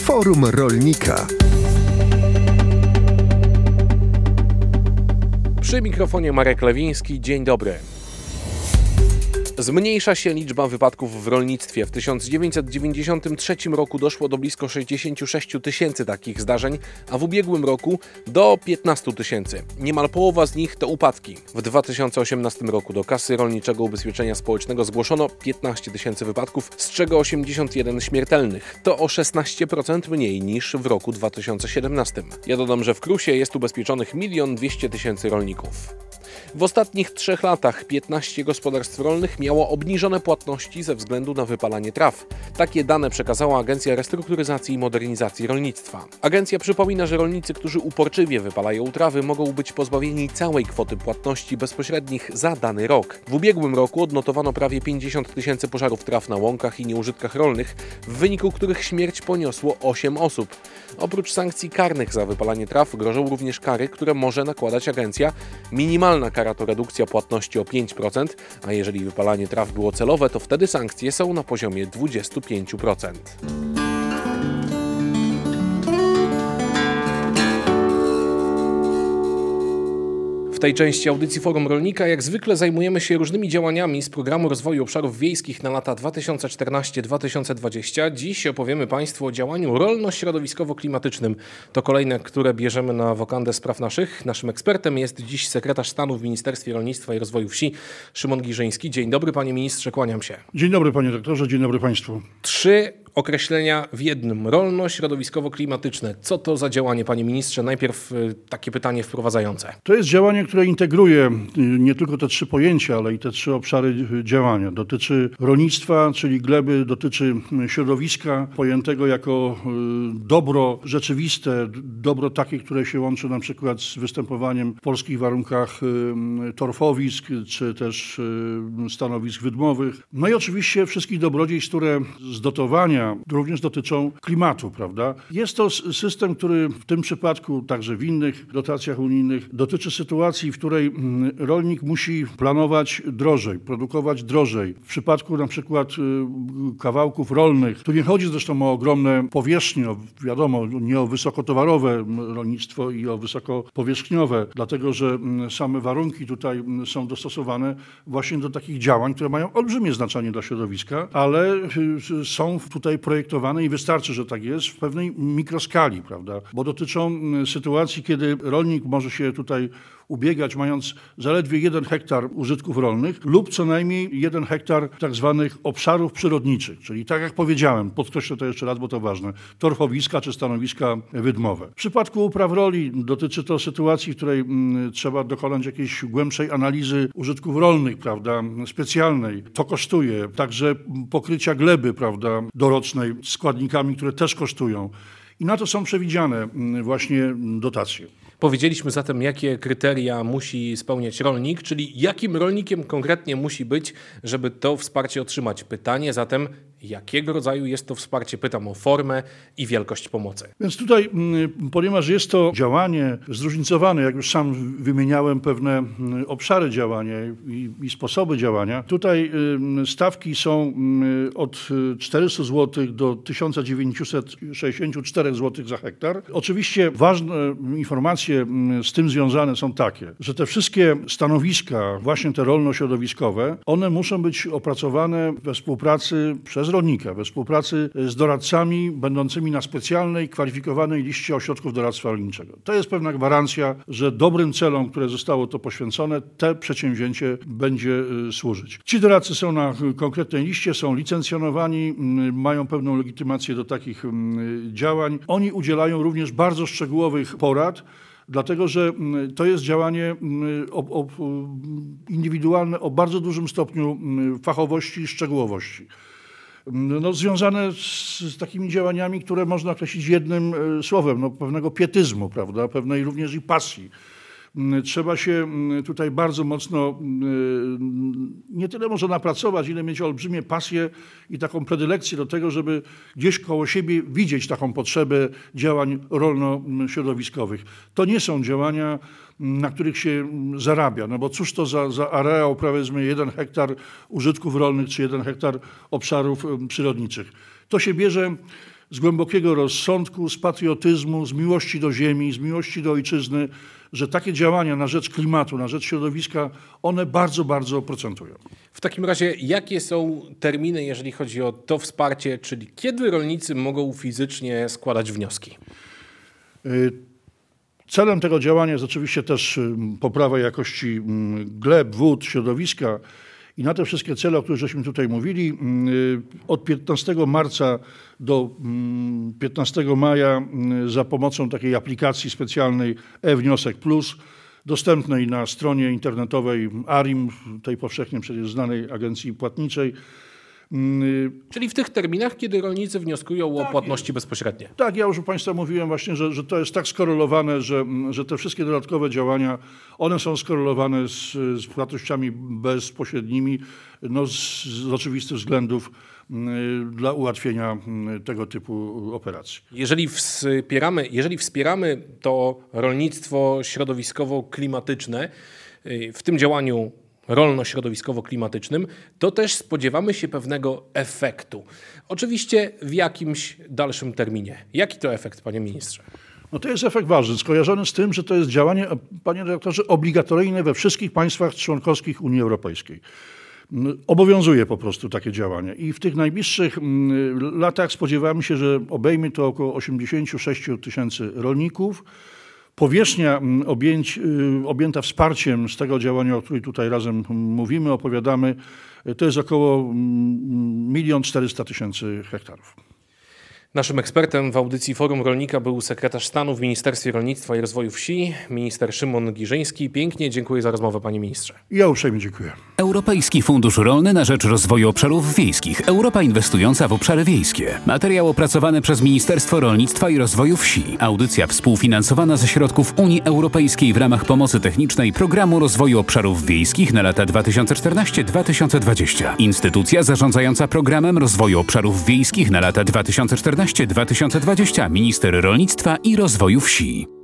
Forum Rolnika. Przy mikrofonie Marek Lewiński. Dzień dobry. Zmniejsza się liczba wypadków w rolnictwie. W 1993 roku doszło do blisko 66 tysięcy takich zdarzeń, a w ubiegłym roku do 15 tysięcy. Niemal połowa z nich to upadki. W 2018 roku do Kasy Rolniczego Ubezpieczenia Społecznego zgłoszono 15 tysięcy wypadków, z czego 81 śmiertelnych. To o 16% mniej niż w roku 2017. Ja dodam, że w KRUS-ie jest ubezpieczonych 1 200 000 rolników. W ostatnich 3 latach 15 gospodarstw rolnych miało obniżone płatności ze względu na wypalanie traw. Takie dane przekazała Agencja Restrukturyzacji i Modernizacji Rolnictwa. Agencja przypomina, że rolnicy, którzy uporczywie wypalają utrawy, mogą być pozbawieni całej kwoty płatności bezpośrednich za dany rok. W ubiegłym roku odnotowano prawie 50 tysięcy pożarów traw na łąkach i nieużytkach rolnych, w wyniku których śmierć poniosło 8 osób. Oprócz sankcji karnych za wypalanie traw grożą również kary, które może nakładać agencja. Minimalna kara to redukcja płatności o 5%, a jeżeli wypalanie traw było celowe, to wtedy sankcje są na poziomie 25%. W tej części audycji Forum Rolnika jak zwykle zajmujemy się różnymi działaniami z Programu Rozwoju Obszarów Wiejskich na lata 2014-2020. Dziś opowiemy Państwu o działaniu rolno-środowiskowo-klimatycznym. To kolejne, które bierzemy na wokandę spraw naszych. Naszym ekspertem jest dziś sekretarz stanu w Ministerstwie Rolnictwa i Rozwoju Wsi Szymon Giżyński. Dzień dobry, panie ministrze, kłaniam się. Dzień dobry, panie doktorze, dzień dobry państwu. 3 określenia w jednym. Rolno-środowiskowo-klimatyczne. Co to za działanie, panie ministrze? Najpierw takie pytanie wprowadzające. To jest działanie, które integruje nie tylko te 3 pojęcia, ale i te 3 obszary działania. Dotyczy rolnictwa, czyli gleby, dotyczy środowiska pojętego jako dobro rzeczywiste, dobro takie, które się łączy na przykład z występowaniem w polskich warunkach torfowisk, czy też stanowisk wydmowych. No i oczywiście wszystkich dobrodziejstw, które z dotowania również dotyczą klimatu, prawda? Jest to system, który w tym przypadku, także w innych dotacjach unijnych, dotyczy sytuacji, w której rolnik musi planować drożej, produkować drożej. W przypadku na przykład kawałków rolnych, tu nie chodzi zresztą o ogromne powierzchnie, wiadomo, nie o wysokotowarowe rolnictwo i o wysokopowierzchniowe, dlatego że same warunki tutaj są dostosowane właśnie do takich działań, które mają olbrzymie znaczenie dla środowiska, ale są tutaj projektowane i wystarczy, że tak jest, w pewnej mikroskali, prawda? Bo dotyczą sytuacji, kiedy rolnik może się tutaj ubiegać, mając zaledwie 1 hektar użytków rolnych lub co najmniej 1 hektar tak zwanych obszarów przyrodniczych, czyli tak jak powiedziałem, podkreślę to jeszcze raz, bo to ważne, torfowiska czy stanowiska wydmowe. W przypadku upraw roli dotyczy to sytuacji, w której trzeba dokonać jakiejś głębszej analizy użytków rolnych, prawda, specjalnej. To kosztuje. Także pokrycia gleby, prawda, dorocznej składnikami, które też kosztują. I na to są przewidziane właśnie dotacje. Powiedzieliśmy zatem, jakie kryteria musi spełniać rolnik, czyli jakim rolnikiem konkretnie musi być, żeby to wsparcie otrzymać. Pytanie zatem, jakiego rodzaju jest to wsparcie? Pytam o formę i wielkość pomocy. Więc tutaj, ponieważ jest to działanie zróżnicowane, jak już sam wymieniałem pewne obszary działania i sposoby działania, tutaj stawki są od 400 zł do 1964 zł za hektar. Oczywiście ważne informacje z tym związane są takie, że te wszystkie stanowiska, właśnie te rolno-środowiskowe, one muszą być opracowane we współpracy przez rolnika, we współpracy z doradcami będącymi na specjalnej, kwalifikowanej liście ośrodków doradztwa rolniczego. To jest pewna gwarancja, że dobrym celom, które zostało to poświęcone, te przedsięwzięcie będzie służyć. Ci doradcy są na konkretnej liście, są licencjonowani, mają pewną legitymację do takich działań. Oni udzielają również bardzo szczegółowych porad, dlatego że to jest działanie indywidualne o bardzo dużym stopniu fachowości i szczegółowości. Związane z takimi działaniami, które można określić jednym słowem, pewnego pietyzmu, prawda, pewnej również i pasji. Trzeba się tutaj bardzo mocno nie tyle może napracować, ile mieć olbrzymie pasję i taką predylekcję do tego, żeby gdzieś koło siebie widzieć taką potrzebę działań rolno-środowiskowych. To nie są działania, na których się zarabia, no bo cóż to za areał, powiedzmy 1 hektar użytków rolnych czy 1 hektar obszarów przyrodniczych. To się bierze z głębokiego rozsądku, z patriotyzmu, z miłości do ziemi, z miłości do ojczyzny, że takie działania na rzecz klimatu, na rzecz środowiska, one bardzo, bardzo procentują. W takim razie, jakie są terminy, jeżeli chodzi o to wsparcie, czyli kiedy rolnicy mogą fizycznie składać wnioski? Celem tego działania jest oczywiście też poprawa jakości gleb, wód, środowiska i na te wszystkie cele, o których żeśmy tutaj mówili, od 15 marca do 15 maja za pomocą takiej aplikacji specjalnej e-Wniosek Plus, dostępnej na stronie internetowej ARIM, tej powszechnie przecież znanej agencji płatniczej. Czyli w tych terminach, kiedy rolnicy wnioskują o płatności bezpośrednie. Tak, ja już u Państwa mówiłem właśnie, że to jest tak skorelowane, że te wszystkie dodatkowe działania, one są skorelowane z płatnościami bezpośrednimi, no z oczywistych względów dla ułatwienia tego typu operacji. Jeżeli wspieramy to rolnictwo środowiskowo-klimatyczne w tym działaniu rolno-środowiskowo-klimatycznym, to też spodziewamy się pewnego efektu. Oczywiście w jakimś dalszym terminie. Jaki to efekt, panie ministrze? No to jest efekt ważny, skojarzony z tym, że to jest działanie, panie dyrektorze, obligatoryjne we wszystkich państwach członkowskich Unii Europejskiej. Obowiązuje po prostu takie działanie i w tych najbliższych latach spodziewamy się, że obejmie to około 86 000 rolników. Powierzchnia objęta wsparciem z tego działania, o którym tutaj razem mówimy, opowiadamy, to jest około 1 400 000 hektarów. Naszym ekspertem w audycji Forum Rolnika był sekretarz stanu w Ministerstwie Rolnictwa i Rozwoju Wsi, minister Szymon Giżyński. Pięknie dziękuję za rozmowę, panie ministrze. Ja uprzejmie dziękuję. Europejski Fundusz Rolny na rzecz Rozwoju Obszarów Wiejskich. Europa inwestująca w obszary wiejskie. Materiał opracowany przez Ministerstwo Rolnictwa i Rozwoju Wsi. Audycja współfinansowana ze środków Unii Europejskiej w ramach pomocy technicznej Programu Rozwoju Obszarów Wiejskich na lata 2014-2020. Instytucja zarządzająca Programem Rozwoju Obszarów Wiejskich na lata 2014-2020. Minister Rolnictwa i Rozwoju Wsi.